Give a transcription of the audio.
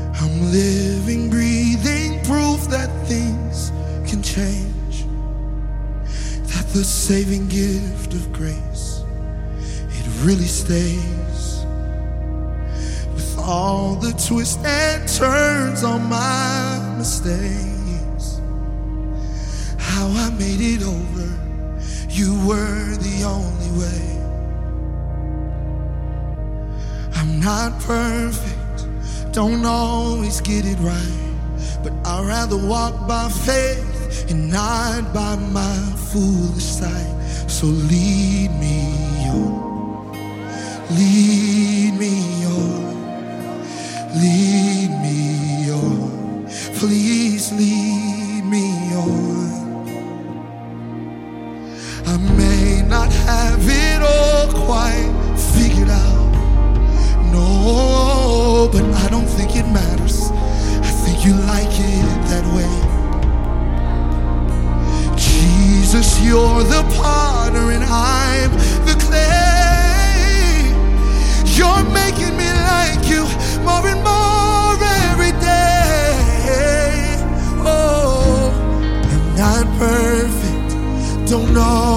I'm living, breathing proof that things can change, that the saving gift of grace, it really stays. With all the twists and turns on my mistakes, how I made it over, you were the only way. I'm not perfect, don't always get it right, but I'd rather walk by faith and not by my foolish sight. So lead me on, lead me on, lead me on, please lead me on. I may not have it all quite figured out, no, but I don't think it matters. I think you like it that way. Jesus, you're the potter and I'm the clay. You're making me like you more and more every day. Oh, I'm not perfect, don't know